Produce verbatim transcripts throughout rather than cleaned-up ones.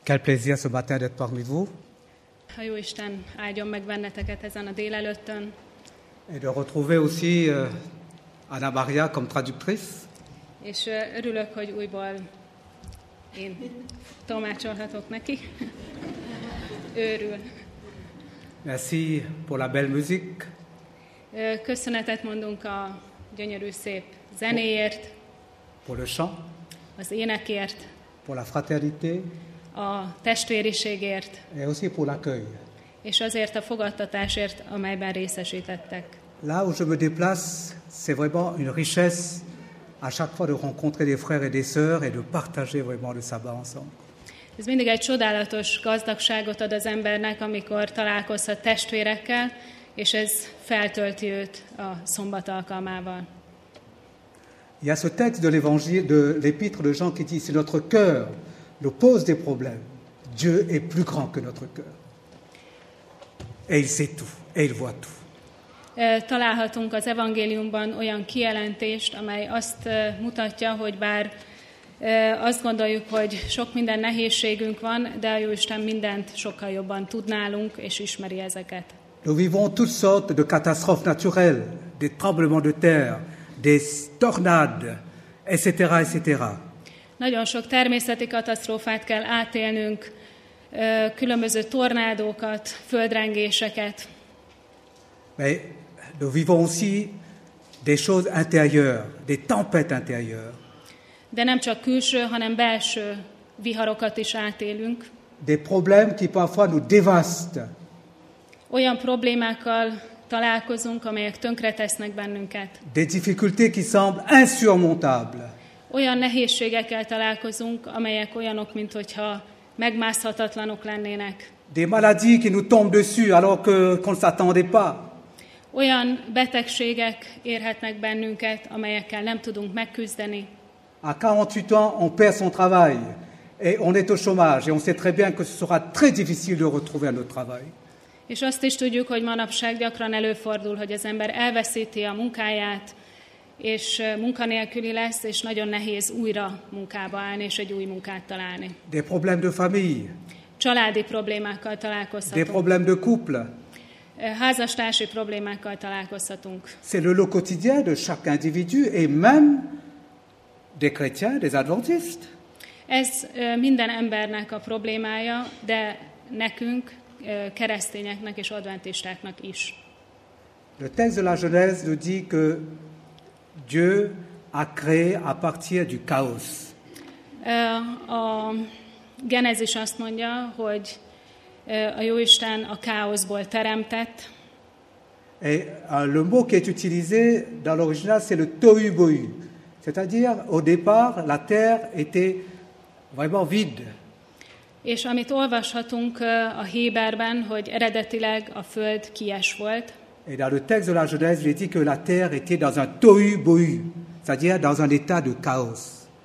Quel plaisir ce matin d'être parmi vous A Jóisten áldjon meg benneteket ezen a délelőttön, et de retrouver aussi euh, Anna Maria comme traductrice. és ö, örülök, hogy újból én tolmácsolhatok neki. Őrül. Merci pour la belle musique, Ö, Köszönetet mondunk a gyönyörű szép zenéért, pour le chant, az énekért, pour la fraternité a testvériségért, et aussi pour l'accueil. és azért a fogadtatásért, amelyben részesítettek. Là où je me déplace, c'est vraiment une richesse à chaque fois de rencontrer des frères et des sœurs et de partager vraiment le sabbat ensemble. Ez mindig egy csodálatos gazdagságot ad az embernek, amikor találkozhat testvérekkel, és ez feltölti őt a szombat alkalmával. Il y a ce texte de l'évangile, de l'épître de Jean qui dit « Si notre cœur nous pose des problèmes, Dieu est plus grand que notre cœur. Et il sait tout, et il voit tout. » Találhatunk az evangéliumban olyan kijelentést, amely azt mutatja, hogy bár azt gondoljuk, hogy sok minden nehézségünk van, de a Jóisten mindent sokkal jobban tud nálunk, és ismeri ezeket. Nous vivons toutes sortes de catastrophes naturelles, des tremblements de terre, des tornades, et cetera, et cetera. Nagyon sok természeti katasztrófát kell átélnünk, különböző tornádókat, földrengéseket. Mais nous vivons aussi des choses intérieures, des tempêtes intérieures, De nem csak külső, hanem belső viharokat is átélünk. des problèmes qui parfois nous dévastent. Olyan problémákkal találkozunk, amelyek tönkretesznek bennünket. Des difficultés qui semblent insurmontables. Olyan nehézségekkel találkozunk, amelyek olyanok, minthogyha megmászhatatlanok lennének. Des maladies qui nous tombent dessus alors que, qu'on ne s'attendait pas. Olyan betegségek érhetnek bennünket, amelyekkel nem tudunk megküzdeni. À quarante-huit ans, on perd son travail et on est au chômage et on sait très bien que ce sera très difficile de retrouver un autre travail. És azt is tudjuk, hogy manapság gyakran előfordul, hogy az ember elveszíti a munkáját, és munkanélküli lesz, és nagyon nehéz újra munkába állni, és egy új munkát találni. Des problèmes de famille, Családi problémákkal des találkozhatunk, problèmes de couple. házastársi problémákkal találkozhatunk. C'est le lot quotidien de chaque individu et même des chrétiens, des adventistes. Ez ö, minden embernek a problémája, de nekünk, ö, keresztényeknek és adventistáknak is. Le texte de la Genèse nous dit que Dieu a créé à partir du chaos. Ö, A Genezis azt mondja, hogy ö, a Jóisten a káoszból teremtett, Et euh, le mot qui est utilisé dans l'original, c'est le tohu-bohu. C'est-à-dire, au départ, la terre était vraiment vide. és amit olvashatunk ö, a Héberben, hogy eredetileg a föld kies volt, Et dans le texte de la Genèse, il est dit que la terre était dans un tohu-bohu, c'est-à-dire dans un état de chaos.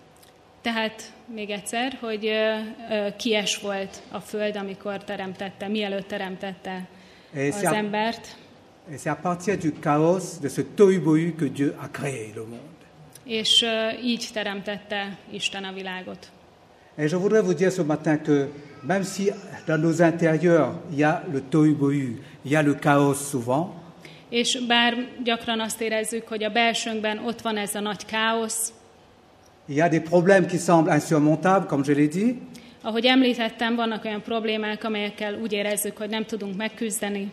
tehát még egyszer, hogy ö, ö, kies volt a föld, amikor teremtette, mielőtt teremtette Et az c'est à, embert. et c'est à partir du chaos, de ce tohu-bohu, que Dieu a créé le monde. És uh, így teremtette Isten a világot. Et je voudrais vous dire ce matin que même si dans nos intérieurs, il y a le tohu-bohu, il y a le chaos souvent, És bár gyakran azt érezzük, hogy a belsőnkben ott van ez a nagy káosz, il y a des problèmes qui semblent insurmontables, comme je l'ai dit, ahogy említettem, vannak olyan problémák, amelyekkel úgy érezzük, hogy nem tudunk megküzdeni.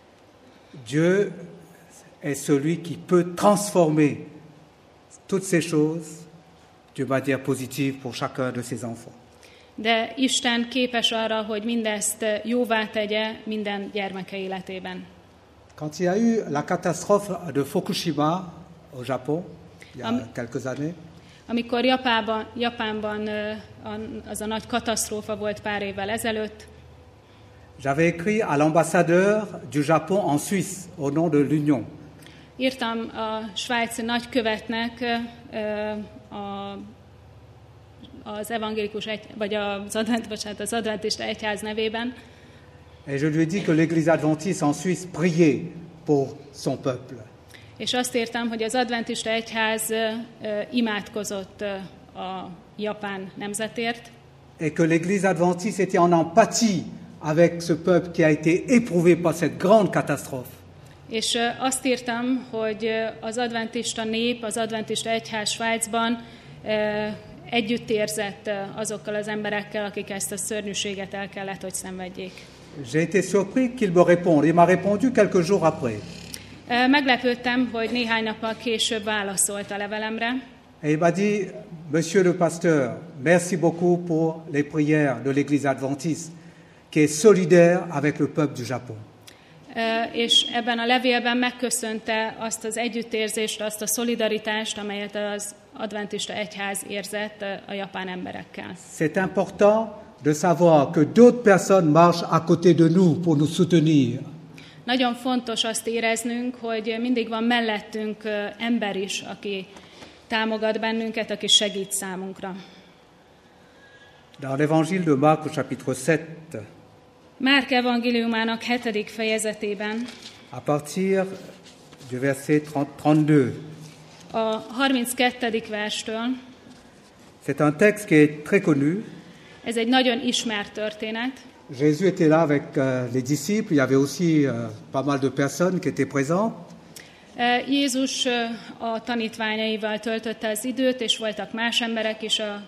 Dieu est celui qui peut transformer toutes ces choses d'une manière positive pour chacun de ses enfants. De Isten képes arra, hogy mindezt jóvá tegye minden gyermeke életében. Quand il y a eu la catastrophe de Fukushima au Japon, il y a Am- quelques années, Amikor Japánban, Japánban ö, az a nagy katasztrófa volt pár évvel ezelőtt, j'avais écrit à l'ambassadeur du Japon en Suisse au nom de l'Union. írtam a svájci nagykövetnek ö, a, az evangélikus egy, vagy az, advent, bocsánat, az adventista egyház nevében, Et je lui ai dit que l'Église adventiste en Suisse priait pour son peuple. és azt írtam, hogy az adventista egyház ö, ö, imádkozott ö, a japán nemzetért, et que l'Église adventiste était en empathie avec ce peuple qui a été éprouvé par cette grande catastrophe. És ö, azt írtam, hogy ö, az adventista nép, az adventista egyház Svájcban ö, együtt érzett ö, azokkal az emberekkel, akik ezt a szörnyűséget el kellett, hogy szenvedjék. J'ai été surpris qu'il me réponde. Il m'a répondu quelques jours après. Ö, Meglepődtem, hogy néhány nappal később válaszolt a levelemre, Et il m'a dit, Monsieur le pasteur, merci beaucoup pour les prières de l'Église adventiste, qui est solidaire avec le peuple du Japon. Ö, és ebben a levélben megköszönte azt az együttérzést, azt a szolidaritást, amelyet az adventista egyház érzett ö, a japán emberekkel. C'est important de savoir que d'autres personnes marchent à côté de nous pour nous soutenir. Nagyon fontos azt éreznünk, hogy mindig van mellettünk ö, ember is, aki támogat bennünket, aki segít számunkra. Dans l'évangile de Marc au chapitre sept, Márk evangéliumának hetedik fejezetében, à partir du verset trente, trente-deux, a harminckettedik verstől, c'est un texte qui est très connu. ez egy nagyon ismert történet. Jésus était là avec euh, les disciples, il y avait aussi euh, pas mal de personnes qui étaient présentes. Ö, Jézus ö, a tanítványaival töltötte az időt, és voltak más emberek is. A,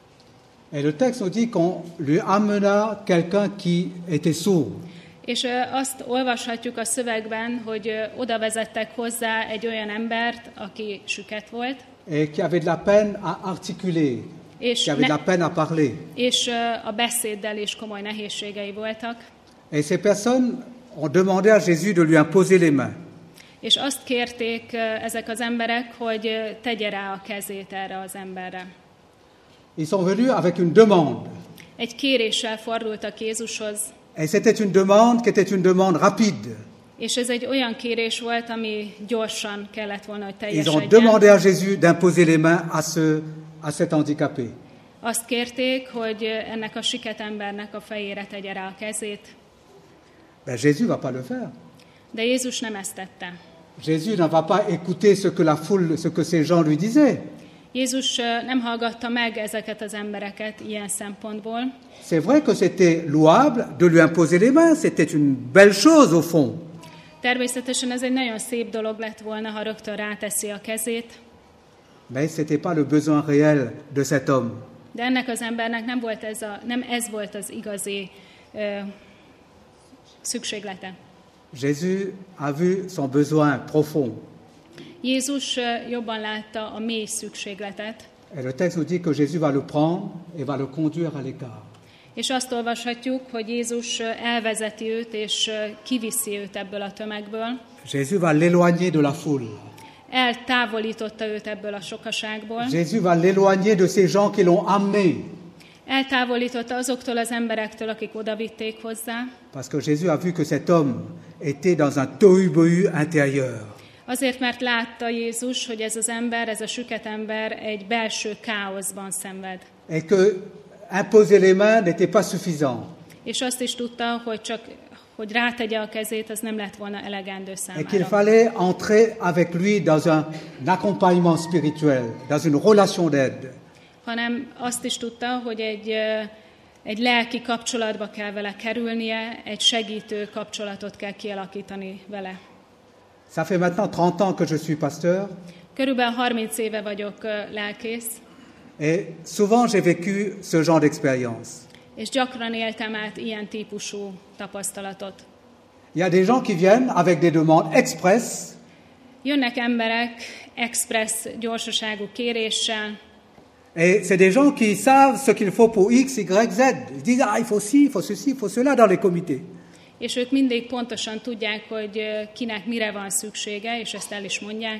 Et le texte nous dit qu'on lui amena quelqu'un qui était sourd. és ö, azt olvashatjuk a szövegben, hogy ö, oda vezettek hozzá egy olyan embert, aki süket volt, Et qui avait de la peine à articuler, és, qui avait de la peine à parler. és ö, a beszéddel is komoly nehézségei voltak. Et ces personnes ont demandé à Jésus de lui imposer les mains. És azt kérték ö, ezek az emberek, hogy ö, tegye rá a kezét erre az emberre. Ils sont venus avec une demande. Egy kéréssel fordultak Jézushoz, Et c'était une demande qui était une demande rapide. és ez egy olyan kérés volt, ami gyorsan kellett volna, hogy Ils ont teljesedjen. demandé à Jésus d'imposer les mains à, ce, à cet handicapé. Azt kérték, hogy ennek a siket embernek a fejére tegye rá a kezét, Ben, Jésus ne va pas le faire. de Jézus nem ezt tette. Jésus ne va pas écouter ce que la foule, ce que ces gens lui disaient. Jézus ö, nem hallgatta meg ezeket az embereket ilyen szempontból. C'est vrai que c'était louable de lui imposer les mains, c'était une belle chose au fond. Természetesen ez egy nagyon szép dolog lett volna, ha rögtön ráteszi a kezét, Mais ce n'était pas le besoin réel de cet homme. de ennek az embernek nem, volt ez, a, nem ez volt az igazi ö, szükséglete. Jésus a vu son besoin profond. Jézus ö, jobban látta a mély szükségletet, Et le texte nous dit que Jésus va le prendre et va le conduire à l'écart. és azt olvashatjuk, hogy Jézus ö, elvezeti őt, és ö, kiviszi őt ebből a tömegből. Jésus va l'éloigner de la foule. Eltávolította őt ebből a sokaságból. Jésus va l'éloigner de ces gens qui l'ont amené. Eltávolította azoktól az emberektől, akik odavitték hozzá, Parce que Jésus a vu que cet homme était dans un tohu-bohu intérieur. azért, mert látta Jézus, hogy ez az ember, ez a süket ember egy belső káoszban szenved. Et que imposer les mains n'était pas suffisant. És azt is tudta, hogy csak hogy rátegye a kezét, az nem lett volna elegendő Et qu'il számára. fallait entrer avec lui dans un accompagnement spirituel, dans une relation d'aide. Hanem azt is tudta, hogy egy, ö, egy lelki kapcsolatba kell vele kerülnie, egy segítő kapcsolatot kell kialakítani vele. Ça fait maintenant trente ans que je suis pasteur Körülbelül harminc éve vagyok ö, lelkész, et souvent j'ai vécu ce genre d'expérience. és gyakran éltem át ilyen típusú tapasztalatot. Il y a des gens qui viennent avec des demandes express Jönnek emberek express gyorsaságú kéréssel, et c'est des gens qui savent ce qu'il faut pour X, Y, Z. Ils disent, ah, il faut ci, il faut ceci, il faut cela dans les comités. és ők mindig pontosan tudják, hogy ö, kinek mire van szüksége, és ezt el is mondják.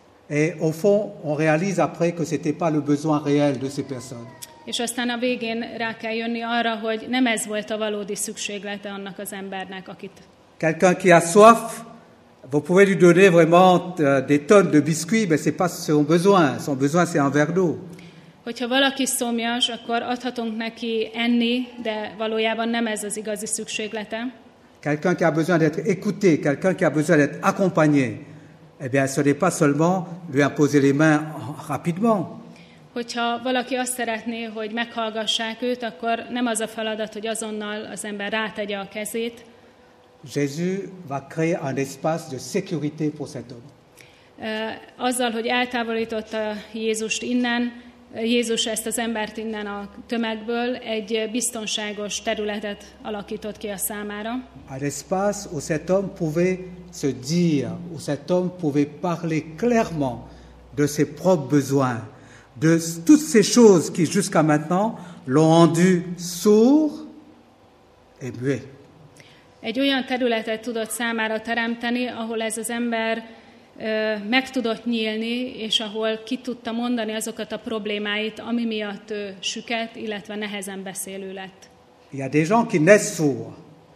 Et au fond, on réalise après que ce n'était pas le besoin réel de ces personnes. És aztán a végén rá kell jönni arra, hogy nem ez volt a valódi szükséglete annak az embernek, akit. Quelqu'un qui a soif, vous pouvez lui donner vraiment euh, des tonnes de biscuits, mais ce n'est pas son besoin. Son besoin, c'est un verre d'eau. Hogyha valaki szomjas, akkor adhatunk neki enni, de valójában nem ez az igazi szükséglete. Quelqu'un qui a besoin d'être écouté, quelqu'un qui a besoin d'être accompagné, eh bien, ce n'est pas seulement lui imposer les mains rapidement. Hogyha valaki azt szeretné, hogy meghallgassák őt, akkor nem az a feladat, hogy azonnal az ember rátegye a kezét. Jésus va créer un espace de sécurité pour cet homme. Azzal, hogy eltávolította Jézust innen, Jézus ezt az embert innen a tömegből, egy biztonságos területet alakított ki a számára. Un espace où cet homme pouvait se dire, où cet homme pouvait parler clairement de ses propres besoins, de toutes ces choses qui jusqu'à maintenant l'ont rendu sourd et muet. Egy olyan területet tudott számára teremteni, ahol ez az ember meg tudott nyílni, és ahol ki tudta mondani azokat a problémáit, ami miatt ő süket, illetve nehezen beszélő lett. Il y a des gens qui naissent sourds.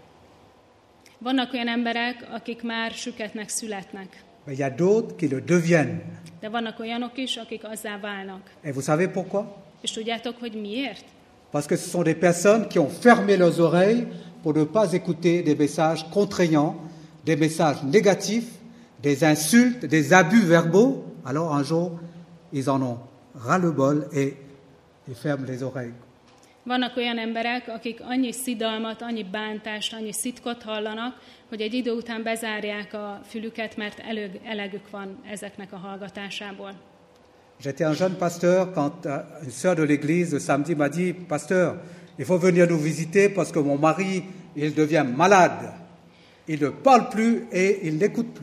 Vannak olyan emberek, akik már süketnek születnek. Mais il y a d'autres qui le deviennent. De vannak olyanok is, akik azzá válnak. Et vous savez pourquoi? És tudjátok, hogy miért? Parce que ce sont des personnes qui ont fermé leurs oreilles pour ne pas écouter des messages contraignants, des messages négatifs, des insultes, des abus verbaux. Alors un jour, ils en ont ras-le-bol et ils ferment les oreilles. Vannak olyan emberek, akik annyi szidalmat, annyi bántást, annyi szitkot hallanak, hogy egy idő után bezárják a fülüket, mert elég, elegük van ezeknek a hallgatásából. J'étais un jeune pasteur quand une sœur de l'église le samedi m'a dit « Pasteur, il faut venir nous visiter parce que mon mari, il devient malade. Il ne parle plus et il n'écoute plus. »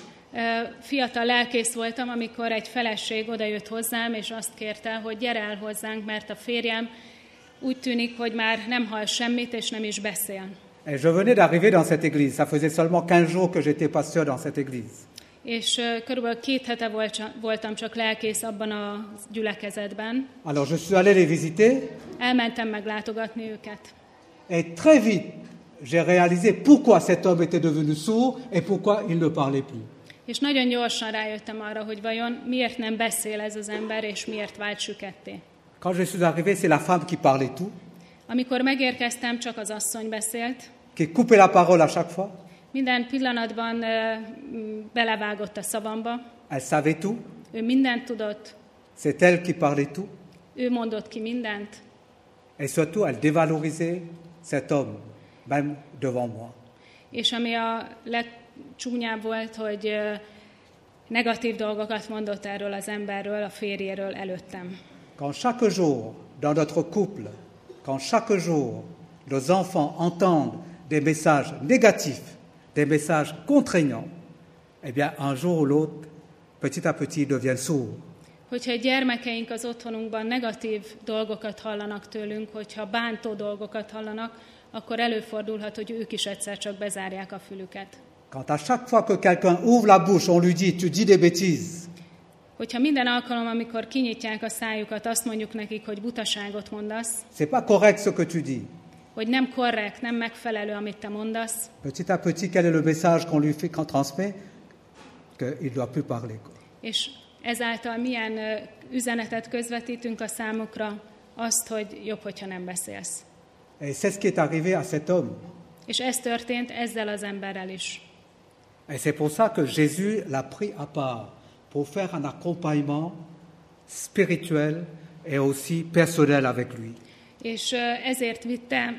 Fiatal lelkész voltam, amikor egy feleség odajött hozzám, és azt kérte, hogy gyere el hozzánk, mert a férjem úgy tűnik, hogy már nem hall semmit, és nem is beszél. Et je venais d'arriver dans cette église. Ça faisait seulement quinze jours que j'étais pasteur dans cette église. És uh, körülbelül két hete volt, voltam csak lelkész abban a gyülekezetben. Alors je suis allé les visiter. Elmentem meglátogatni őket. Et très vite, j'ai réalisé pourquoi cet homme était devenu sourd et pourquoi il ne parlait plus. És nagyon gyorsan rájöttem arra, hogy vajon miért nem beszél ez az ember, és miért vált süketté. Quand je suis arrivé, c'est la femme qui parlait tout. Amikor megérkeztem, csak az asszony beszélt. Qui coupait la parole à chaque fois. Minden pillanatban uh, belevágott a szavamba. Elle savait tout. Ő mindent tudott. C'est elle qui parlait tout. Ő mondott ki mindent. Et surtout, elle dévalorisait cet homme, même devant moi. És ami a legcsúnyább volt, hogy uh, negatív dolgokat mondott erről az emberről, a férjéről előttem. Quand chaque jour, dans notre couple, quand chaque jour, nos enfants entendent des messages négatifs, des messages contraignants, eh bien, un jour ou l'autre, petit à petit, ils deviennent sourds. Hogyha a gyermekeink az otthonunkban negatív dolgokat hallanak tőlünk, hogyha bántó dolgokat hallanak, akkor előfordulhat, hogy ők is egyszer csak bezárják a fülüket. Quand à chaque fois que quelqu'un ouvre la bouche, on lui dit « tu dis des bêtises », hogyha minden alkalom, amikor kinyitják a szájukat, azt mondjuk nekik, hogy butaságot mondasz, c'est pas correct ce que tu dis. Hogy nem korrekt, nem megfelelő, amit te mondasz. Petit à petit, quel est le message qu'on lui fait, qu'on transmet? Qu'il ne doit plus parler. És ezáltal milyen üzenetet közvetítünk a számukra? Azt, hogy jobb, hogyha nem beszélsz. Et c'est ce qui est arrivé à cet homme. És ez történt ezzel az emberrel is. Et c'est pour ça que Jésus l'a pris à part, pour faire un accompagnement spirituel et aussi personnel avec lui. És ezért vitte,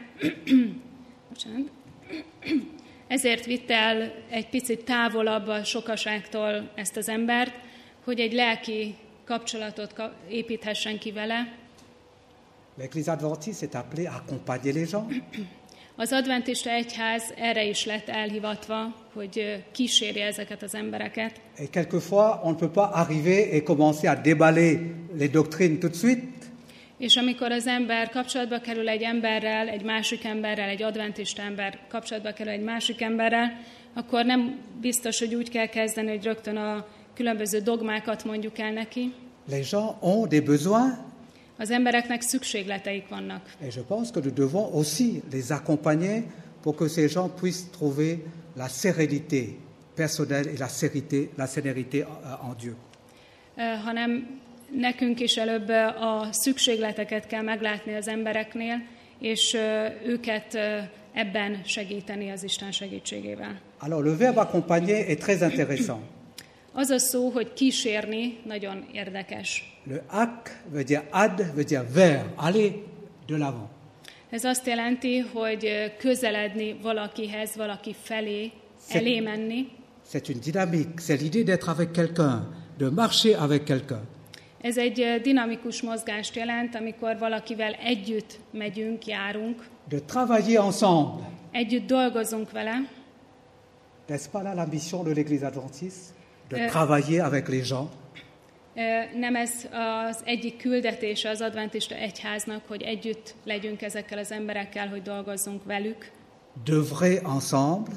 ezért vitte el egy picit távolabb a sokaságtól ezt az embert, hogy egy lelki kapcsolatot építhessen ki vele. L'Église adventiste est appelée à accompagner les gens. Az adventista egyház erre is lett elhivatva, hogy kísérje ezeket az embereket. Et quelquefois, on ne peut pas arriver et commencer à déballer les doctrines tout de suite. És amikor az ember kapcsolatba kerül egy emberrel, egy másik emberrel, egy adventista ember kapcsolatba kerül egy másik emberrel, akkor nem biztos, hogy úgy kell kezdeni, hogy rögtön a különböző dogmákat mondjuk el neki. Les gens ont des besoins. Az embereknek szükségleteik vannak. Et je pense que nous devons aussi les accompagner pour que ces gens puissent trouver la sérénité personnelle et la sérénité, la sérénité en Dieu. Uh, hanem nekünk is előbb a szükségleteket kell meglátni az embereknél, és uh, őket uh, ebben segíteni az Isten segítségével. Alors le verbe accompagner est très intéressant. Az a szó, hogy kísérni, nagyon érdekes. Le ak veut dire ad, veut dire vers, aller de l'avant. Ez azt jelenti, hogy közeledni valakihez, valaki felé, elé menni. C'est une dynamique, c'est l'idée d'être avec quelqu'un, de marcher avec quelqu'un. Ez egy dinamikus mozgást jelent, amikor valakivel együtt megyünk, járunk. De travailler ensemble. Együtt dolgozunk vele. N'est-ce pas là la mission de l'Église adventiste? De Euh, travailler avec les gens. Nem ez az egyik küldetése az adventista egyháznak, hogy együtt legyünk ezekkel az emberekkel, hogy dolgozzunk velük. D'œuvrer ensemble.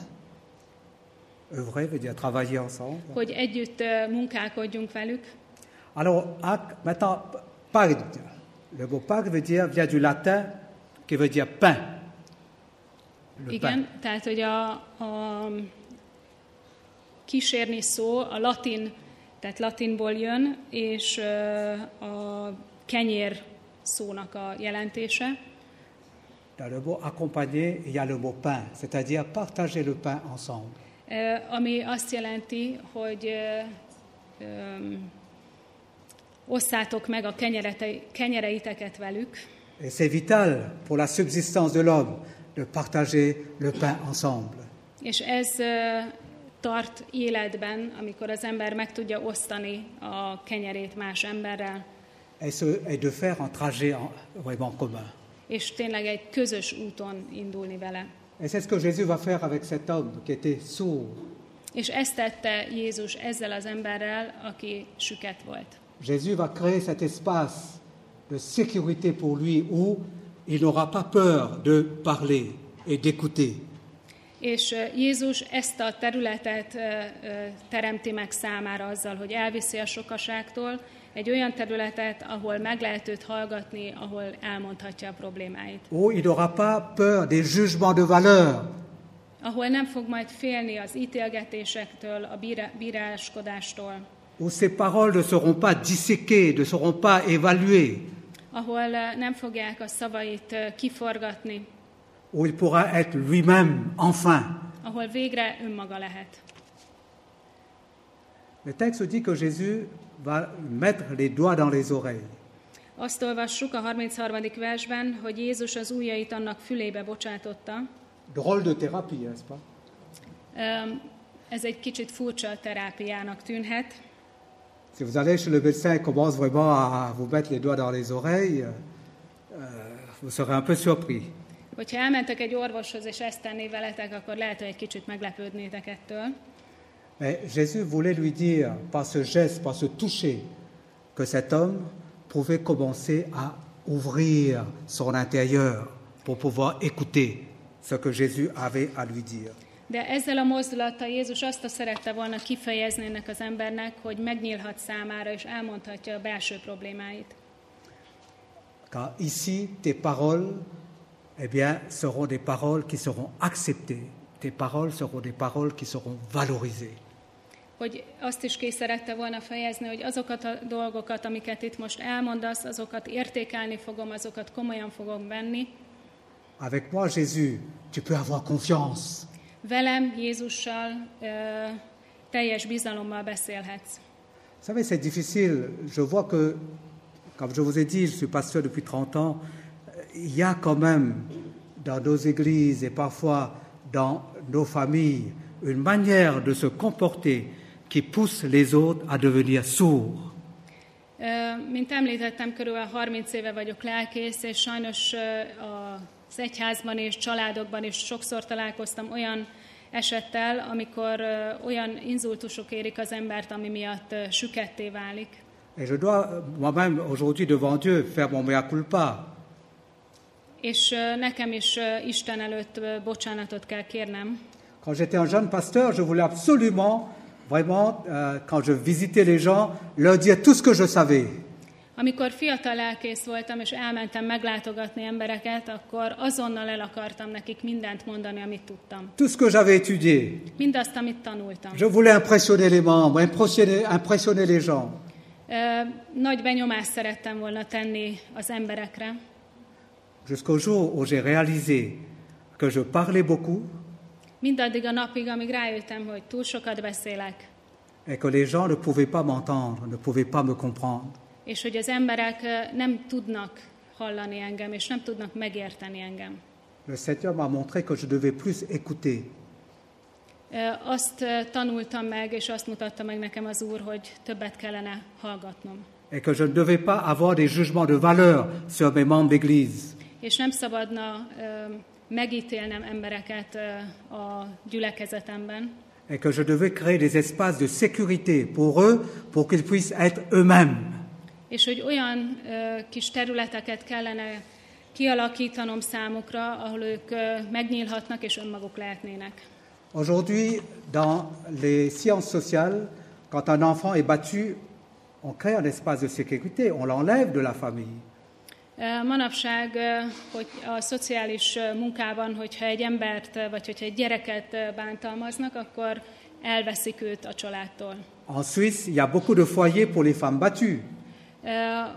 Œuvrer veut dire travailler ensemble. Hogy együtt munkálkodjunk velük. Alors, ac, maintenant, pagre. Le mot pagre veut dire, vient du latin, qui veut dire pain. Le Igen, pain. tehát hogy a, a kísérni szó a latin, tehát latinból jön, és a kenyér szónak a jelentése. Dans le mot accompagner, il y a le mot pain, c'est-à-dire partager le pain ensemble. Ami azt jelenti, hogy um, osszátok meg a kenyereiteket velük. Et c'est vital pour la subsistance de l'homme de partager le pain ensemble. És ez uh, tart életben, amikor az ember meg tudja osztani a kenyerét más emberrel. Et, ce, et de faire un trajet en, vraiment commun. És tényleg egy közös úton indulni vele. Et c'est ce que Jésus va faire avec cet homme qui était sourd. És ezt tette Jézus ezzel az emberrel, aki süket volt. Jésus va créer cet espace de sécurité pour lui où il n'aura pas peur de parler et d'écouter. És Jézus ezt a területet teremti meg számára azzal, hogy elviszi a sokaságtól, egy olyan területet, ahol meg lehet őt hallgatni, ahol elmondhatja a problémáit. Où il n'aura pas peur des jugements de valeur. Ahol nem fog majd félni az ítélgetésektől, a bíráskodástól. Où ses paroles ne seront pas disséquées, ne seront pas évaluées. Ahol nem fogják a szavait kiforgatni. Où il pourra être lui-même, enfin. Ahol végre önmaga lehet. Le texte dit que Jésus va mettre les doigts dans les oreilles. Azt olvassuk a harmincharmadik versben, hogy Jézus az ujjait annak fülébe bocsátotta. Drôle de thérapie, n'est-ce pas? Ez egy kicsit furcsa terápiának tűnhet. Si vous allez chez le médecin et commence vraiment à vous mettre les doigts dans les oreilles, euh, vous serez un peu surpris. Hogyha elmentek egy orvoshoz, és ezt tenné veletek, akkor lehet, hogy egy kicsit meglepődnétek ettől. Mais Jésus voulait lui dire, par ce geste, par ce toucher, que cet homme pouvait commencer à ouvrir son intérieur pour pouvoir écouter ce que Jésus avait à lui dire. De ezzel a mozdulattal Jézus azt a szerette volna kifejezni ennek az embernek, hogy megnyílhat számára, és elmondhatja a belső problémáit. Car ici, tes paroles, eh bien, seront des paroles qui seront acceptées. Tes paroles seront des paroles qui seront valorisées. Hogy azt is ki szerette volna fejezni, hogy azokat a dolgokat, amiket itt most elmondasz, azokat értékelni fogom, azokat komolyan fogom venni. Avec moi, Jésus, tu peux avoir confiance. Velem, Jézussal ö, teljes bizalommal beszélhetsz. Vous savez, c'est difficile. Je vois que, comme je vous ai dit, je suis pasteur depuis trente ans, il y a quand même dans nos églises et parfois dans nos familles une manière de se comporter qui pousse les autres à devenir sourds. Mint említettem, körülbelül harminc éve vagyok lelkész, és sajnos az egyházban és családokban is sokszor találkoztam olyan esettel, amikor olyan inzultusok érik az embert, ami miatt süketté válik. Et je dois moi-même aujourd'hui devant Dieu faire mon mea culpa. És nekem is Isten előtt bocsánatot kell kérnem. Quand j'étais un jeune pasteur, je voulais absolument, vraiment, euh, quand je visitais les gens, leur dire tout ce que je savais. Amikor fiatal lelkész voltam, és elmentem meglátogatni embereket, akkor azonnal el akartam nekik mindent mondani, amit tudtam. Tout ce que j'avais étudié. Mindazt, amit tanultam. Je voulais impressionner les membres, impressionner, impressionner les gens. Nagy benyomást szerettem volna tenni az emberekre. Jusqu'au jour où j'ai réalisé que je parlais beaucoup. Mindaddig a napig, amíg rájöttem, hogy túl sokat beszélek. et que les gens ne pouvaient pas m'entendre, ne pouvaient pas me comprendre. És hogy az emberek ö, nem tudnak hallani engem, és nem tudnak megérteni engem. Le Seigneur m'a montré que je devais plus écouter. Ö, Azt ö, tanultam meg, és azt mutatta meg nekem az Úr, hogy többet kellene hallgatnom. Et que je ne devais pas avoir des jugements de valeur sur mes membres d'église. És nem szabadna ö, megítélnem embereket ö, a gyülekezetemben, Et que je devais créer des espaces de sécurité pour eux, pour qu'ils puissent être eux-mêmes. és hogy olyan ö, kis területeket kellene kialakítanom számukra, ahol ők ö, megnyílhatnak és önmaguk lehetnének. Aujourd'hui, dans les sciences sociales, quand un enfant est battu, on crée un espace de sécurité, on l'enlève de la famille. Ö, Manapság, ö, hogy a szociális ö, munkában, hogyha egy embert, ö, vagy hogyha egy gyereket ö, bántalmaznak, akkor elveszik őt a családtól. En Suisse, il y a beaucoup de foyers pour les femmes battues. Ö,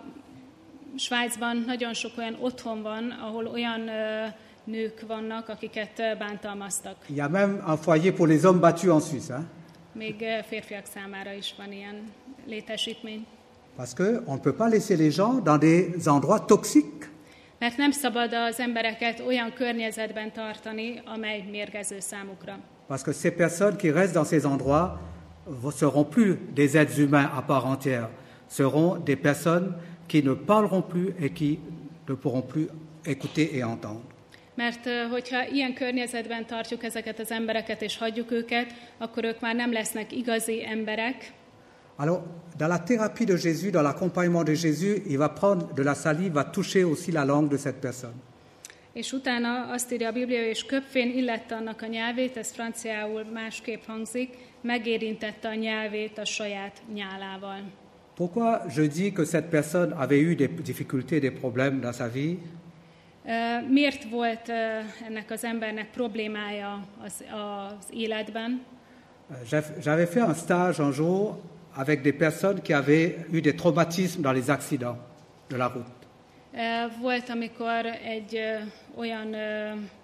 Svájcban nagyon sok olyan otthon van, ahol olyan ö, nők vannak, akiket ö, bántalmaztak. Il y a même un foyer pour les hommes battus en Suisse, hein, Még ö, férfiak számára is van ilyen létesítmény. parce qu'on ne peut pas laisser les gens dans des endroits toxiques. Mert nem szabad az embereket olyan környezetben tartani, amely mérgező számukra. Parce que ces personnes qui restent dans ces endroits ne seront plus des êtres humains à part entière, seront des personnes qui ne parleront plus et qui ne pourront plus écouter et entendre. Mert ö, hogyha ilyen környezetben tartjuk ezeket az embereket és hagyjuk őket, akkor ők már nem lesznek igazi emberek. Alors, dans la thérapie de Jésus, dans l'accompagnement de Jésus, il va prendre de la salive, va toucher aussi la langue de cette personne. És utána azt írja a Biblia, és köpfén illette annak a nyelvét, ez franciául másképp hangzik, megérintette a nyelvét a saját nyálával. Pourquoi je dis que cette personne avait eu des difficultés, des problèmes dans sa vie? Ö, Miért volt ö, ennek az embernek problémája az, az életben? J'av- J'avais fait un stage un jour avec des personnes qui avaient eu des traumatismes dans les accidents de la route. Ö, Volt, amikor egy ö, olyan, ö,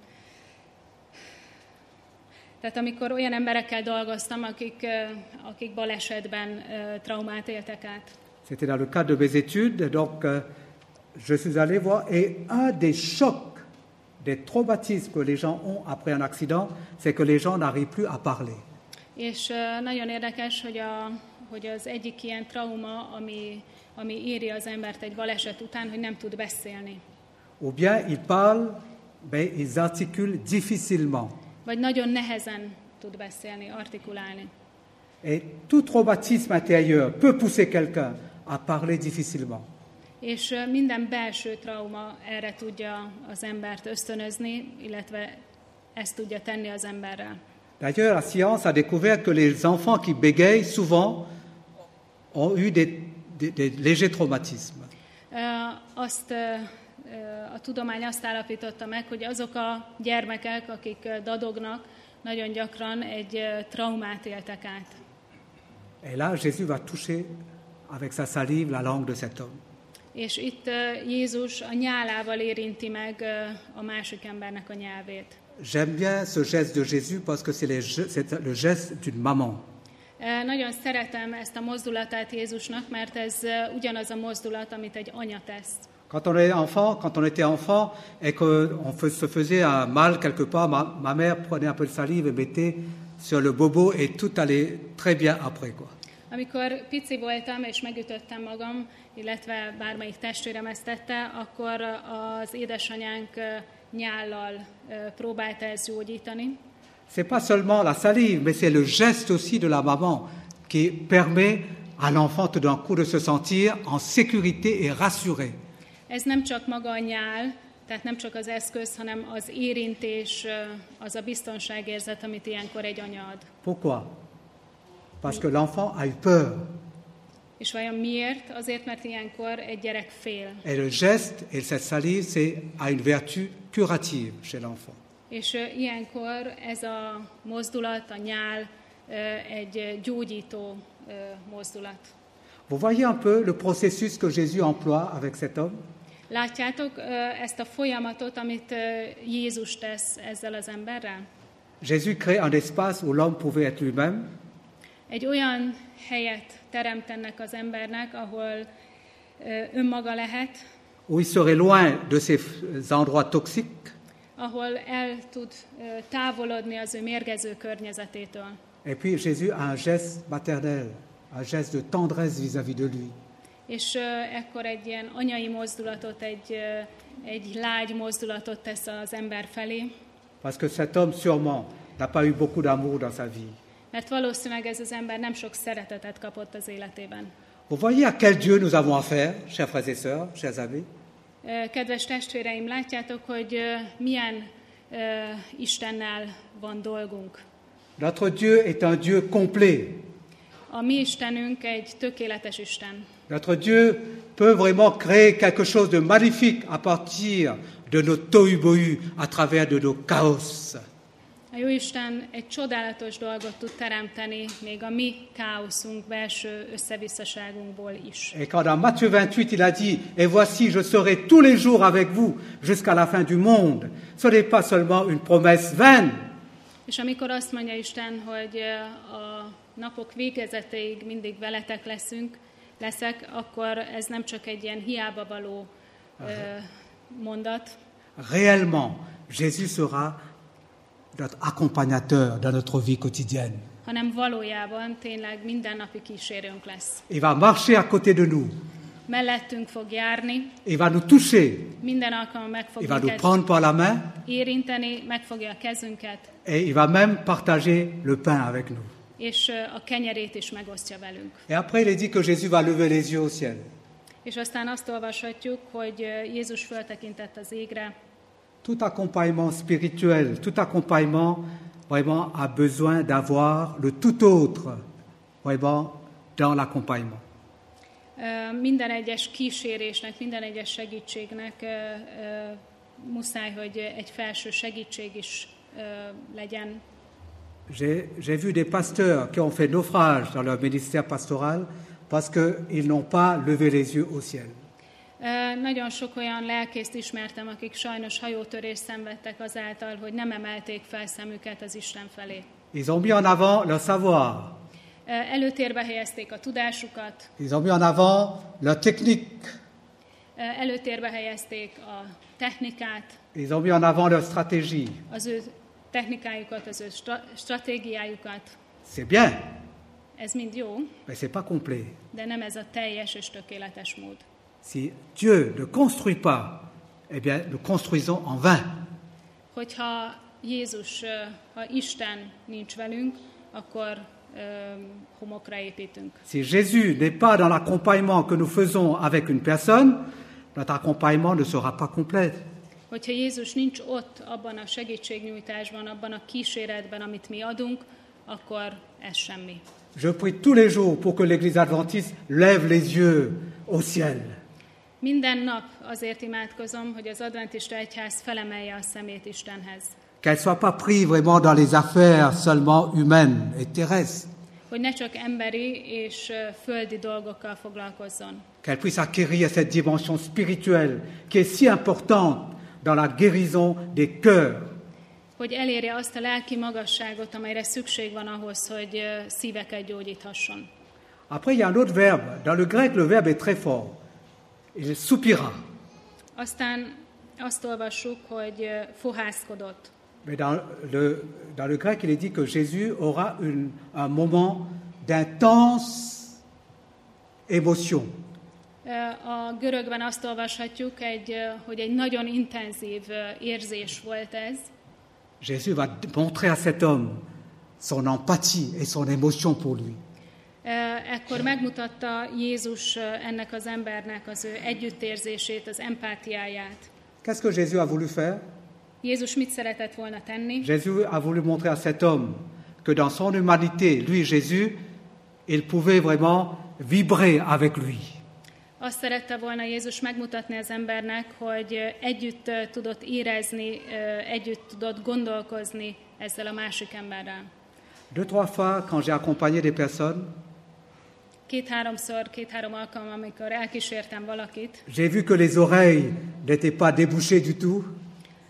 tehát amikor olyan emberekkel dolgoztam, akik, ö, akik balesetben ö, traumát éltek át. C'était dans le cadre de mes études, donc euh, je suis allé voir, et un des chocs, des traumatismes que les gens ont après un accident, c'est que les gens n'arrivent plus à parler. És ö, nagyon érdekes, hogy, a, hogy az egyik ilyen trauma, ami, ami éri az embert egy baleset után, hogy nem tud beszélni. Ou bien ils parlent, mais ils articulent difficilement. Vagy nagyon nehezen tud beszélni, artikulálni. Et tout traumatisme intérieur peut pousser quelqu'un à parler difficilement. És ö, minden belső trauma erre tudja az embert ösztönözni, illetve ezt tudja tenni az emberrel. D'ailleurs, la science a découvert que les enfants qui bégayent souvent ont eu des, des, des légers traumatismes. Ö, Azt ö, ö, a tudomány azt állapította meg, hogy azok a gyermekek, akik ö, dadognak, nagyon gyakran egy ö, traumát éltek át. Et là, Jésus va toucher avec sa salive la langue de cet homme. És itt ö, Jézus a nyálával érinti meg ö, a másik embernek a nyelvét. J'aime bien ce geste de Jésus parce que c'est, les ge- c'est le geste d'une maman. Ö, Nagyon szeretem ezt a mozdulatát Jézusnak, mert ez ö, ugyanaz a mozdulat, amit egy anya tesz. Quand on est enfant, quand on était enfant et qu'on fe- se faisait un mal quelque part, ma, ma mère prenait un peu de salive et mettait sur le bobo et tout allait très bien après, quoi. Amikor pici voltam és megütöttem magam, illetve bármelyik testvérem ezt tette, akkor az édesanyánk ö, nyállal ö, próbálta ezt gyógyítani. C'est pas seulement la salive, mais c'est le geste aussi de la maman qui permet à l'enfant tout d'un coup de se sentir en sécurité et rassuré. Ez nem csak maga a nyál, tehát nem csak az eszköz, hanem az érintés, ö, az a biztonságérzet, amit ilyenkor egy anya ad. Pourquoi? Parce que l'enfant a eu peur. És vajon miért? Azért, mert ilyenkor egy gyerek fél. Et le geste et cette salive, c'est a une vertu curative chez l'enfant. És ö, ilyenkor ez a mozdulat, a nyál ö, egy ö, gyógyító ö, mozdulat. Vous voyez un peu le processus que Jésus emploie avec cet homme? Látjátok ö, ezt a folyamatot, amit ö, Jézus tesz ezzel az emberrel? Jésus crée un espace où l'homme pouvait être lui-même. Egy olyan helyet teremt ennek az embernek, ahol önmaga lehet, où il serait loin de ces endroits toxiques, ahol el tud távolodni az ő mérgező környezetétől. et puis Jésus a un geste maternel, un geste de tendresse vis-à-vis de lui. És uh, ekkor egy ilyen anyai mozdulatot, egy, uh, egy lágy mozdulatot tesz az ember felé. Parce que cet homme, sûrement, n'a pas eu beaucoup d'amour dans sa vie. Mert valószínűleg ez az ember nem sok szeretetet kapott az életében. Vous voyez à quel Dieu nous avons affaire, chers frères et sœurs, chers amis? Uh, kedves testvéreim, látjátok, hogy uh, milyen uh, Istennel van dolgunk. Notre Dieu est un Dieu complet. A mi Istenünk egy tökéletes Isten. Notre Dieu peut vraiment créer quelque chose de magnifique à partir de nos tohu-bohu, à travers de nos chaos. A jó Isten egy csodálatos dolgot tud teremteni, még a mi káoszunk, belső összevisszaságunkból is. Et quand dans Matthieu vingt-huit, il a dit « Et voici, je serai tous les jours avec vous jusqu'à la fin du monde », ce n'est pas seulement une promesse vaine. És amikor azt mondja Isten, hogy a napok végezetéig mindig veletek leszünk, leszek, akkor ez nem csak egy ilyen hiába való uh, mondat. Réellement, Jésus sera notre accompagnateur dans notre vie quotidienne. Hanem valójában tényleg mindennapi kísérőnk lesz. Il va marcher à côté de nous. Mellettünk fog járni. Il va nous toucher. Minden alkalommal meg fog Il va nous minket prendre par la main. érinteni, megfogja a kezünket. Et il va même partager le pain avec nous. És a kenyerét is megosztja velünk. Et après, il est dit que Jésus va lever les yeux au ciel. És aztán azt olvashatjuk, hogy Jézus föltekintett az égre. Tout accompagnement spirituel, tout accompagnement vraiment a besoin d'avoir le tout autre vraiment dans l'accompagnement. Minden egyes kísérésnek, minden egyes segítségnek uh, uh, muszáj, hogy egy felső segítség is uh, legyen. J'ai, j'ai vu des pasteurs qui ont fait naufrage dans leur ministère pastoral parce qu'ils n'ont pas levé les yeux au ciel. Uh, nagyon sok olyan lelkészt ismertem, akik sajnos hajótörést szenvedtek azáltal, hogy nem emelték fel szemüket az Isten felé. Ils ont mis en avant leur savoir. Uh, előtérbe helyezték a tudásukat. Ils ont mis en avant leur technique. Uh, előtérbe helyezték a technikát. Ils ont mis en avant leur stratégie. Az ő technikájukat, az ő stra- stratégiájukat. C'est bien, Ez mind jó, mais c'est pas complet. de nem ez a teljes és tökéletes mód. Si Dieu ne construit pas, eh bien, nous construisons en vain. Hogyha Jézus, ha Isten nincs velünk, akkor um, homokra építünk. Si Jésus n'est pas dans l'accompagnement que nous faisons avec une personne, notre accompagnement ne sera pas complet. Hogyha Jézus nincs ott abban a segítségnyújtásban, abban a kíséretben, amit mi adunk, akkor ez semmi. Je prie tous les jours pour que l'Église adventiste lève les yeux au ciel. Minden nap azért imádkozom, hogy az adventista egyház felemelje a szemét Istenhez. Qu'elle ne soit pas prise vraiment dans les affaires seulement humaines et terrestres. Hogy ne csak emberi és földi dolgokkal foglalkozzon. Qu'elle puisse acquérir cette dimension spirituelle qui est si importante dans la guérison des cœurs. Hogy elérje azt a lelki magasságot, amelyre szükség van ahhoz, hogy szíveket gyógyíthasson. Après, il y a un autre verbe. Dans le grec, le verbe est très fort. Il soupira. Aztán azt olvassuk, hogy fohászkodott. Mais dans le, dans le grec, il est dit que Jésus aura une, un moment d'intense émotion. A görögben azt olvashatjuk, egy, hogy egy nagyon intenzív érzés volt ez. Jésus va montrer à cet homme son empathie et son émotion pour lui. Ekkor megmutatta Jézus ennek az embernek az ő együttérzését, az empátiáját. Qu'est-ce que Jésus a voulu faire? Jézus mit szeretett volna tenni? Jésus a voulu montrer à cet homme que dans son humanité, lui, Jésus, il pouvait vraiment vibrer avec lui. Azt szerette volna Jézus megmutatni az embernek, hogy együtt tudott érezni, együtt tudott gondolkozni ezzel a másik emberrel. Deux, trois fois, quand j'ai accompagné des personnes, Két-háromszor, két-három alkalom, amikor elkísértem valakit, j'ai vu que les oreilles n'étaient pas débouchées du tout.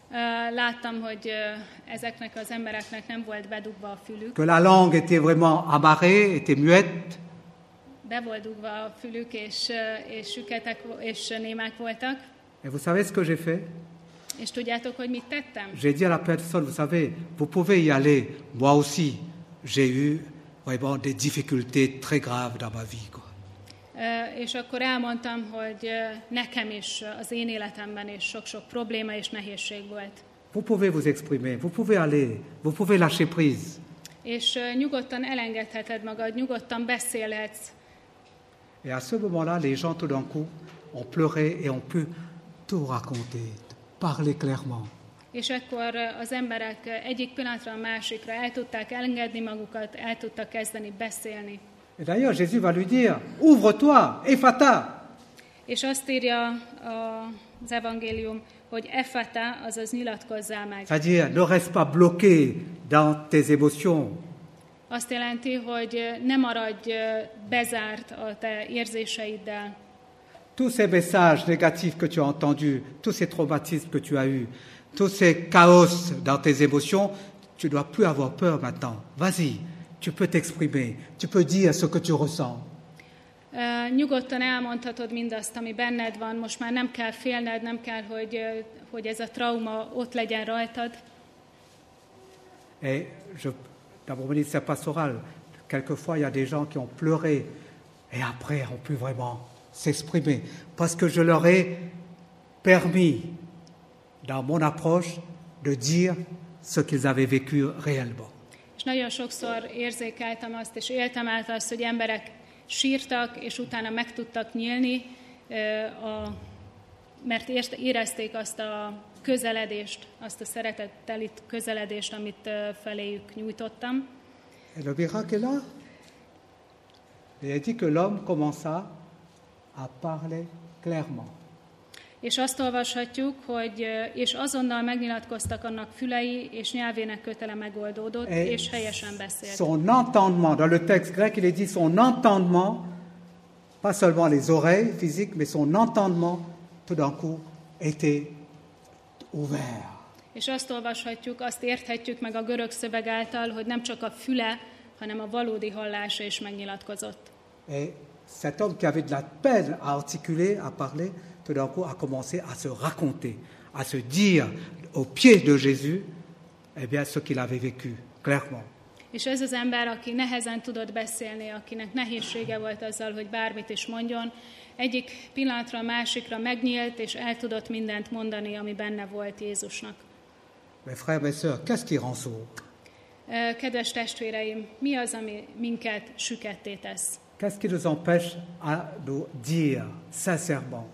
Láttam, hogy ezeknek az embereknek nem volt bedugva a fülük. Que la langue était vraiment amarrée, était muette. Be volt dugva a fülük, és, és süketek, és némák voltak. Et vous savez ce que j'ai fait? És tudjátok, hogy mit tettem? J'ai dit à la personne, vous savez, vous pouvez y aller. Moi aussi, j'ai eu vraiment des difficultés très graves dans ma vie, quoi. Uh, és akkor elmondtam, hogy uh, nekem is, uh, az én életemben is sok-sok probléma és nehézség volt. Vous pouvez vous exprimer, vous pouvez aller, vous pouvez lâcher prise. És uh, nyugodtan elengedheted magad, nyugodtan beszélhetsz. Et à ce moment-là, les gens tout d'un coup ont pleuré et ont pu tout raconter, parler clairement. És akkor uh, az emberek uh, egyik pillanatra a másikra el tudták engedni magukat, el tudtak kezdeni beszélni. Et d'ailleurs, Jésus va lui dire, ouvre-toi, Ephata. És azt írja az evangélium, hogy Ephata, azaz nyilatkozzál meg. C'est-à-dire, ne reste pas bloqué dans tes émotions. Azt jelenti, hogy ne maradj bezárt a te érzéseiddel. Tous ces messages négatifs que tu as entendus, tous ces traumatismes que tu as eus, tous ces chaos dans tes émotions, tu ne dois plus avoir peur maintenant. Vas-y. Tu peux t'exprimer, tu peux dire ce que tu ressens. Uh, nyugodtan elmondhatod mindazt, ami benned van, most már nem kell félned, nem kell, hogy, uh, hogy ez a trauma ott legyen rajtad. Et je, dans mon ministère pastoral, quelquefois il y a des gens qui ont pleuré et après ont pu vraiment s'exprimer parce que je leur ai permis, dans mon approche, de dire ce qu'ils avaient vécu réellement. És nagyon sokszor érzékeltem azt, és éltem át azt, hogy emberek sírtak, és utána meg tudtak nyílni, a, mert érezték azt a közeledést, azt a szeretetteli közeledést, amit feléjük nyújtottam. Et le miracle est là. Et il dit que l'homme commença à parler clairement. És azt olvashatjuk, hogy és azonnal megnyilatkoztak annak fülei, és nyelvének kötele megoldódott, et és helyesen beszélt. Son entendement, dans le texte grec, il est dit son entendement, pas seulement les oreilles physiques, mais son entendement, tout d'un coup, était ouvert. És azt olvashatjuk, azt érthetjük meg a görög szöveg által, hogy nem csak a füle, hanem a valódi hallása is megnyilatkozott. Et cet homme qui avait de la peine à articuler, à parler, tout d'un coup a commencé à se raconter, à se dire au pied de Jésus, eh bien, ce qu'il avait vécu, clairement. És ez az ember, aki nehezen tudott beszélni, akinek nehézsége volt azzal, hogy bármit is mondjon, egyik pillanatra a másikra megnyílt, és el tudott mindent mondani, ami benne volt Jézusnak. Mes frères, mes sœurs, qu'est-ce qui rend sourd? Kedves testvéreim, mi az, ami minket süketté tesz? Qu'est-ce qui nous empêche à nous dire sincèrement?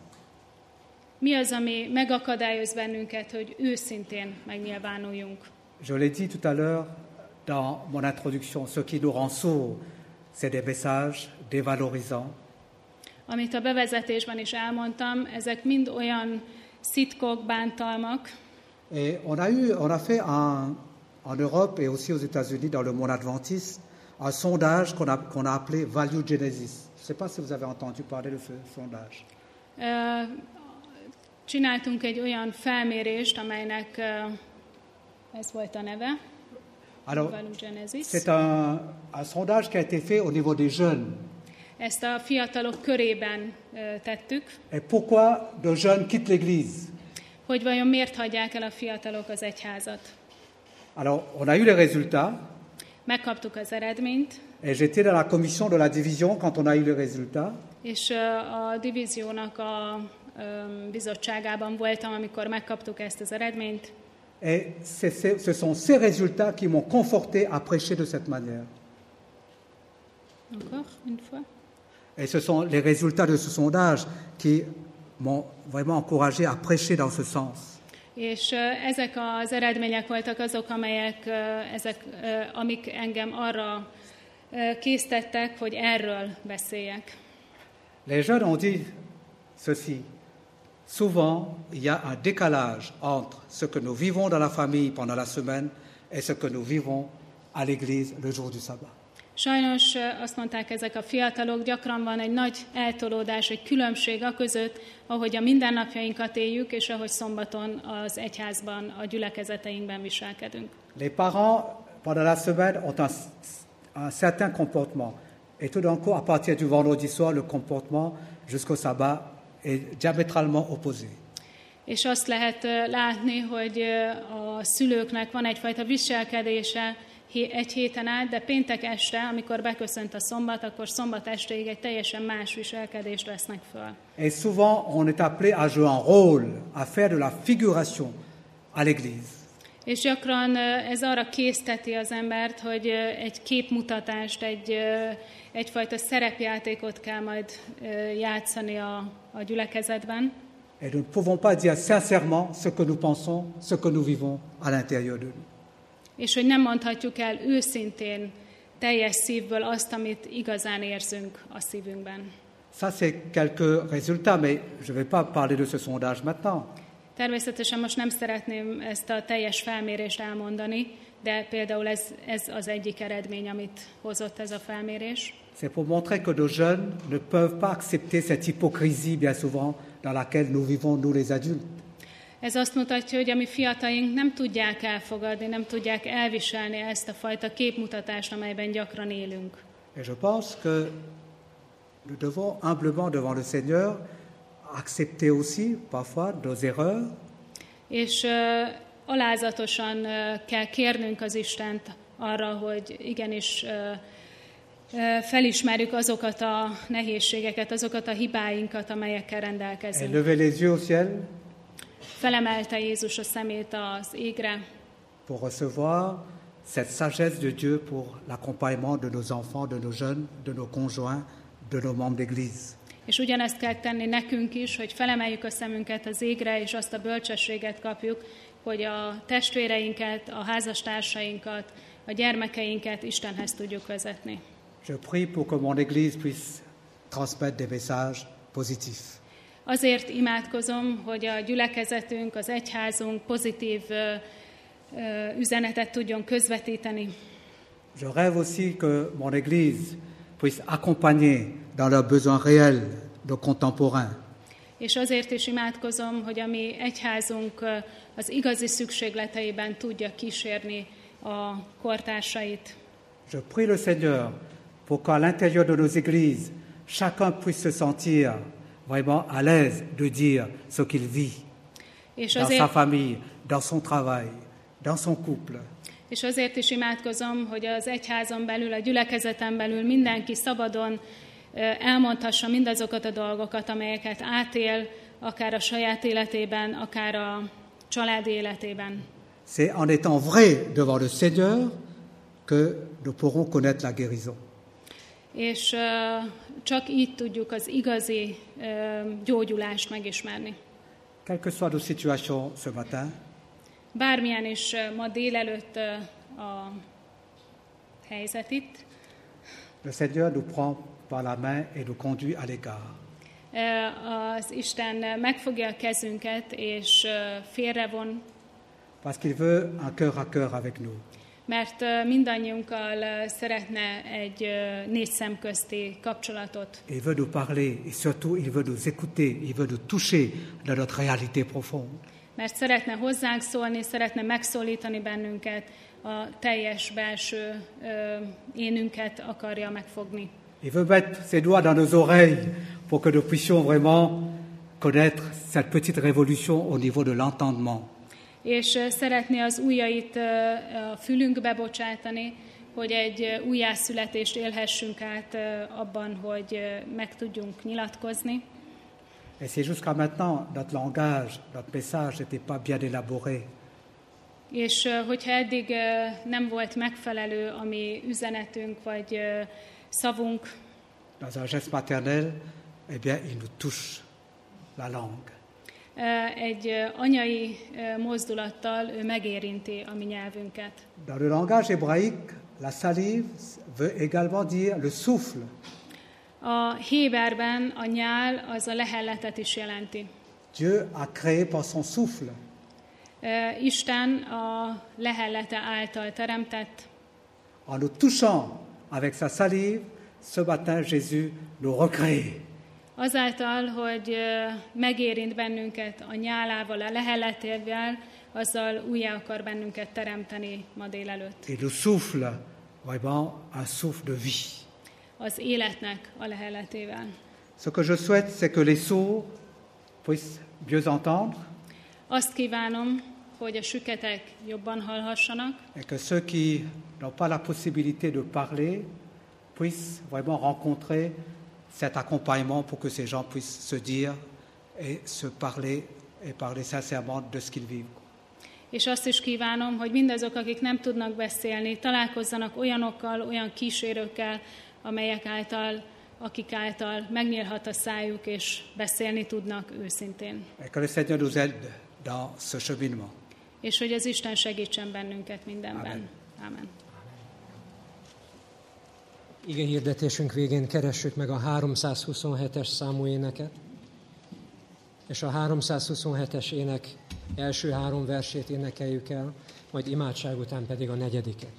Mi az, ami megakadályoz bennünket, hogy őszintén megnyilvánuljunk? Je l'ai dit tout à l'heure dans mon introduction, ce qui nous rend sourds, c'est des messages dévalorisants. Amit a bevezetésben is elmondtam, ezek mind olyan szitkok, bántalmak. Et on a eu, on a fait un, en Europe et aussi aux États-Unis, dans le monde adventiste, un sondage qu'on a, qu'on a appelé Value Genesis. Je ne sais pas si vous avez entendu parler de ce sondage. Uh, Csináltunk egy olyan felmérést, amelynek uh, ez volt a neve. Alors, c'est un, un sondage qui a été fait au niveau des jeunes. Ezt a fiatalok körében uh, tettük. Et pourquoi de jeunes quittent l'Église? Hogy vajon miért hagyják el a fiatalok az egyházat? Alors, on a eu les résultats. Megkaptuk az eredményt. Et j'étais dans la commission de la division quand on a eu les résultats. És uh, a divíziónak a bizottságában voltam, amikor megkaptuk ezt az eredményt. Et c'est, c'est, ce sont ces résultats qui m'ont conforté à prêcher de cette manière. Encore une fois. Et ce sont les résultats de ce sondage qui m'ont vraiment encouragé à prêcher dans ce sens. És ezek az eredmények voltak azok, amelyek, ezek, amik engem arra késztettek, hogy erről beszéljek. Les jeunes ont dit ceci. Souvent, il y a un décalage entre ce que nous vivons dans la famille pendant la semaine et ce que nous vivons à l'église le jour du sabbat. Sajnos azt mondták ezek a fiatalok, gyakran van egy nagy eltolódás, egy különbség a között, ahogy a mindennapjainkat éljük, és ahogy szombaton az egyházban, a gyülekezeteinkben viselkedünk. Les parents, pendant la semaine, ont un, un certain comportement. Et tout d'un coup, à partir du vendredi soir, le comportement jusqu'au sabbat est diamétralement opposé. És azt lehet látni, hogy a szülőknek van egyfajta viselkedése egy héten át, de péntek este, amikor beköszönt a szombat, akkor szombat estéig egy teljesen más viselkedést vesznek föl. Et souvent, on est appelé à jouer un rôle, à faire de la figuration à l'église. És gyakran ez arra készteti az embert, hogy egy képmutatást, egy, egyfajta szerepjátékot kell majd játszani a, a gyülekezetben. Et nous ne pouvons pas dire sincèrement ce que nous pensons, ce que nous vivons à l'intérieur de nous. És hogy nem mondhatjuk el őszintén, teljes szívből azt, amit igazán érzünk a szívünkben. Ça, c'est quelques résultats, mais je ne vais pas parler de ce sondage maintenant. Természetesen most nem szeretném ezt a teljes felmérést elmondani, de például ez, ez az egyik eredmény, amit hozott ez a felmérés. C'est pour montrer que nos jeunes ne peuvent pas accepter cette hypocrisie, bien souvent, dans laquelle nous vivons, nous les adultes. Ez azt mutatja, hogy a mi fiataink nem tudják elfogadni, nem tudják elviselni ezt a fajta képmutatást, amelyben gyakran élünk. Et je pense que nous devons humblement devant le Seigneur accepter aussi parfois nos erreurs. És uh, alázatosan uh, kell kérnünk az Istent arra, hogy igenis uh, uh, felismerjük azokat a nehézségeket, azokat a hibáinkat, amelyekkel rendelkezünk. Et lever les yeux au ciel. Felemelte Jézus a szemét az égre, pour recevoir cette sagesse de Dieu pour l'accompagnement de nos enfants, de nos jeunes, de nos conjoints, de nos membres d'Église. És ugyanezt kell tenni nekünk is, hogy felemeljük a szemünket az égre, és azt a bölcsességet kapjuk, hogy a testvéreinket, a házastársainkat, a gyermekeinket Istenhez tudjuk vezetni. Je prie pour que mon Église puisse transmettre des messages positifs. Azért imádkozom, hogy a gyülekezetünk, az egyházunk pozitív ö, ö, üzenetet tudjon közvetíteni. Je rêve aussi que mon Église puisse accompagner dans leurs besoins réels nos contemporains. És azért is imádkozom, hogy a mi egyházunk az igazi szükségleteiben tudja kísérni a kortársait. Je prie le Seigneur pour qu'à l'intérieur de nos églises, chacun puisse se sentir vraiment à l'aise de dire ce qu'il vit és dans azért, sa famille, dans son travail, dans son couple. És azért is imádkozom, hogy az egyházon belül, a gyülekezeten belül mindenki szabadon elmondhassa mindazokat a dolgokat, amelyeket átél, akár a saját életében, akár a család életében. C'est en étant vrai devant le Seigneur que nous pourrons connaître la guérison. És uh, csak így tudjuk az igazi uh, gyógyulást megismerni. Quelle que soit nos situations ce matin, Bármilyen is uh, ma délelőtt uh, a helyzet itt, le Seigneur nous prend par la main et nous conduit à l'écart. uh, az Isten megfogja a kezünket és uh, félrevon, Parce qu'il veut un cœur à cœur avec nous. mert uh, mindannyiunkkal uh, szeretne egy uh, négy szem közti kapcsolatot. Il veut nous parler et surtout il veut nous écouter, il veut nous toucher dans notre réalité profonde. Mert szeretne hozzánk szólni, szeretne megszólítani bennünket, a teljes belső ö, énünket akarja megfogni. Il veut mettre ses doigts dans nos oreilles pour que nous puissions vraiment connaître cette petite révolution au niveau de l'entendement. És ö, szeretné az ujjait ö, a fülünkbe bocsátani, hogy egy ö, újjászületést élhessünk át ö, abban, hogy ö, meg tudjunk nyilatkozni. Et si jusqu'à maintenant, notre langage, notre message n'était pas bien élaboré, És hogyha eddig nem volt megfelelő a mi üzenetünk, vagy szavunk, dans un geste maternel, eh bien, il nous touche la langue. egy anyai mozdulattal ő megérinti a mi nyelvünket. Dans le langage hébraïque, la salive veut également dire le souffle. A héberben a nyál az a lehelletet is jelenti. Dieu a créé par son souffle. Isten a lehellete által teremtett. En nous touchant avec sa salive, ce matin, Jésus nous recrée. Azáltal, hogy megérint bennünket a nyálával, a leheletével, azzal újjá akar bennünket teremteni ma délelőtt. Il nous souffle vraiment un souffle de vie. Az életnek a leheletével. Ce que je souhaite, c'est que les sourds puissent mieux entendre. Azt kívánom, hogy a süketek jobban hallhassanak, Et que ceux qui n'ont pas la possibilité de parler puissent vraiment rencontrer cet accompagnement pour que ces gens puissent se dire et se parler et parler sincèrement de ce qu'ils vivent. és azt is kívánom, hogy mindazok, akik nem tudnak beszélni, találkozzanak olyanokkal, olyan kísérőkkel, amelyek által, akik által megnyílhat a szájuk, és beszélni tudnak őszintén. Et que le Seigneur nous aide dans ce cheminement. És hogy az Isten segítsen bennünket mindenben. Amen. Amen. Ige hirdetésünk végén keressük meg a háromszázhuszonhetes számú éneket, és a háromszázhuszonhetes ének első három versét énekeljük el, majd imádság után pedig a negyediket.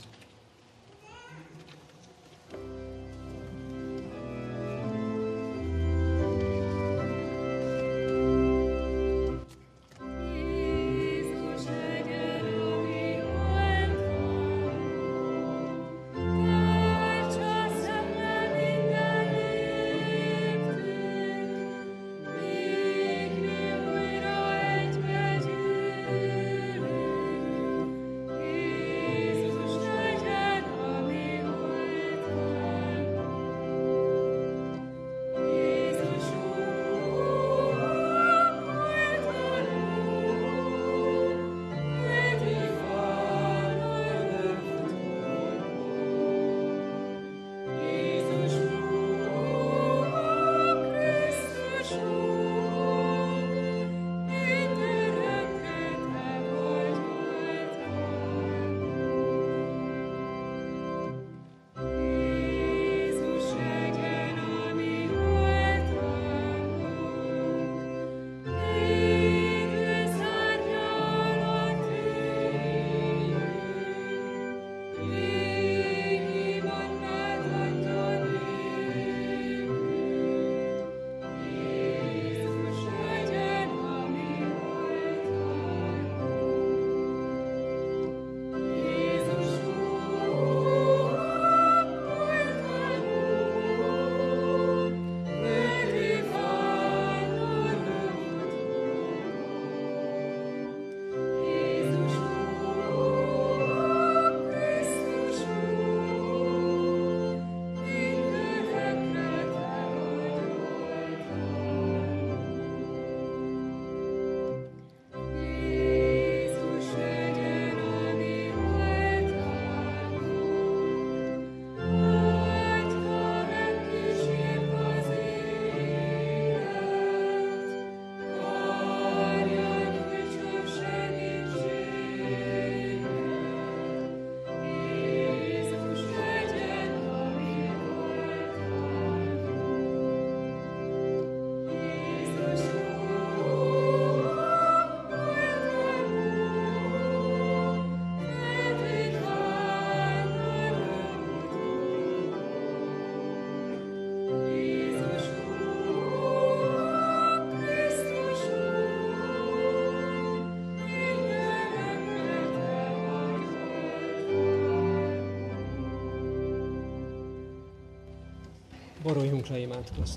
Boruljunk le imádkozni.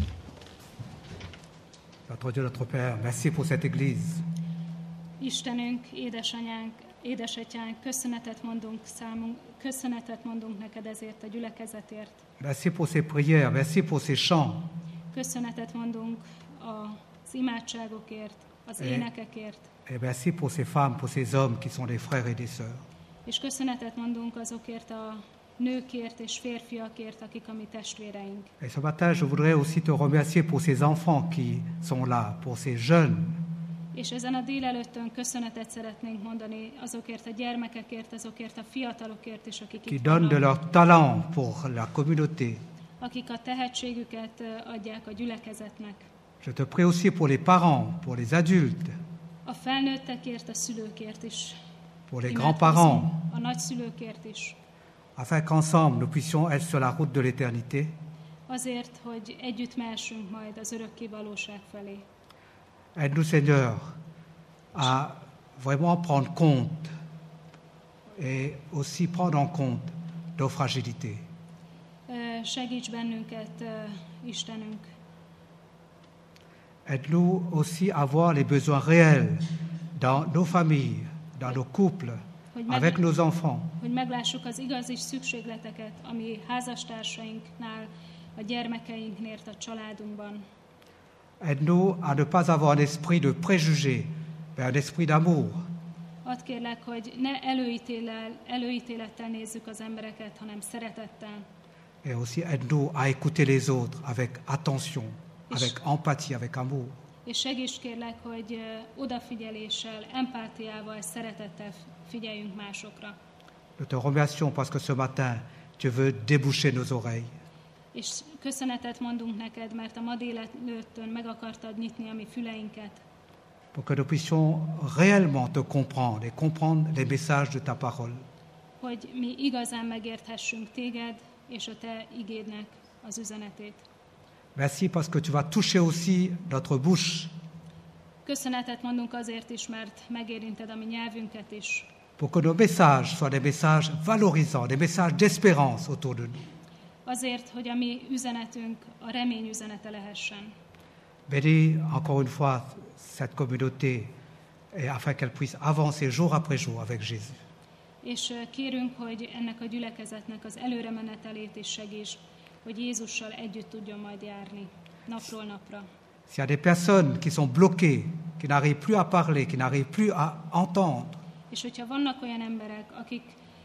Notre Dieu, notre Père, merci pour cette Église. Istenünk, édesanyánk, édesatyánk, köszönetet mondunk számunk, köszönetet mondunk neked ezért a gyülekezetért. Merci pour ces prières, merci pour ces chants. Köszönetet mondunk az imádságokért, az É. énekekért, Et merci pour ces femmes, pour ces hommes qui sont des frères et des sœurs. és köszönetet mondunk azokért a nőkért és férfiakért, akik a mi testvéreink. Et ce matin, je voudrais aussi te remercier pour ces enfants qui sont là, pour ces jeunes. És ezen a délelőttön köszönetet szeretnénk mondani azokért a gyermekekért, azokért a fiatalokért is, akik qui itt donnent de vannak, leur talent pour la communauté. akik a tehetségüket ö, adják a gyülekezetnek. Je te prie aussi pour les parents, pour les adultes, A felnőttekért, a szülőkért is. pour les Imádkozunk, grands-parents, a nagyszülőkért is. afin qu'ensemble nous puissions être sur la route de l'éternité. Azért, hogy együtt mehessünk majd az örökké valóság felé. Aide-nous, Seigneur, à vraiment prendre compte et aussi prendre en compte nos fragilités. Segíts bennünket, Istenünk. Aide-nous aussi à voir les besoins réels dans nos familles, dans nos couples, avec nos enfants. Hogy meglássuk az igazi szükségleteket, ami házastársainknál, a gyermekeinknél, a családunkban. Aide-nous à ne pas avoir un esprit de préjugé, mais un esprit d'amour. Add kérlek, hogy ne előítélel, előítélettel nézzük az embereket, hanem szeretettel. Et aussi aide-nous à écouter les autres avec attention, avec empathie, avec amour. És segíts kérlek, hogy odafigyeléssel, empátiával, szeretettel figyeljünk másokra. Nous te remercions parce que ce matin, tu veux déboucher nos oreilles. És köszönetet mondunk neked, mert a ma délelőttön meg akartad nyitni a mi füleinket. Pour que nous puissions réellement te comprendre et comprendre les messages de ta parole. Hogy mi igazán megérthessünk téged és a te igédnek az üzenetét. Merci parce que tu vas toucher aussi notre bouche. Köszönetet mondunk azért is, mert megérinted a mi nyelvünket is. Pour que nos messages soient des messages valorisants, des messages d'espérance autour de nous. Azért, hogy a mi üzenetünk a remény üzenete lehessen. Bénis encore une fois cette communauté et afin qu'elle puisse avancer jour après jour avec Jésus. És kérünk, hogy ennek a gyülekezetnek az előremenetelét is segíts, hogy Jézussal együtt tudjon majd járni, napról napra. S'il y a des personnes qui sont bloquées, qui n'arrivent plus à parler, qui n'arrivent plus à entendre, és hogyha vannak olyan emberek, akik,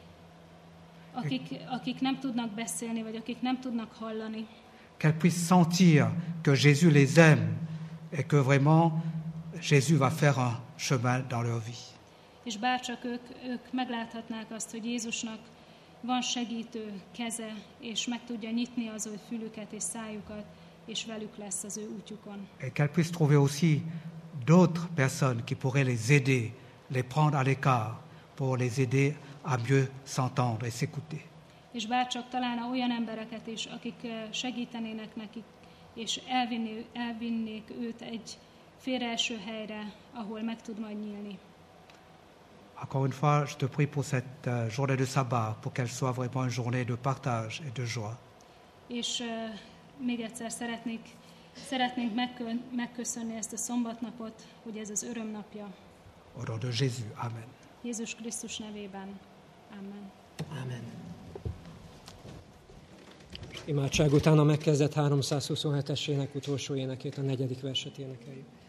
akik, akik nem tudnak beszélni, vagy akik nem tudnak hallani, qu'elles puissent sentir que Jésus les aime et que vraiment Jésus va faire un chemin dans leur vie. És bárcsak ők, ők megláthatnák azt, hogy Jézusnak van segítő keze, és meg tudja nyitni az ő fülüket és szájukat, és velük lesz az ő útjukon. Et qu'elles puissent trouver aussi d'autres personnes qui pourraient les aider, les prendre à l'écart, pour les aider à mieux s'entendre et s'écouter. És bárcsak találna olyan embereket is, akik segítenének nekik, és elvinni, elvinnék őt egy félreeső helyre, ahol meg tud majd nyílni. Encore une fois, je te prie pour cette uh, journée de sabbat, pour qu'elle soit vraiment une journée de partage et de joie. És uh, még egyszer szeretnék, szeretnénk megkö, megköszönni ezt a szombatnapot, hogy ez az örömnapja. Au nom de Jésus, amen. Jézus Krisztus nevében. Amen. Amen. Imádság után a megkezdett háromszázhuszonhetes ének utolsó énekét, a negyedik verset énekeljük.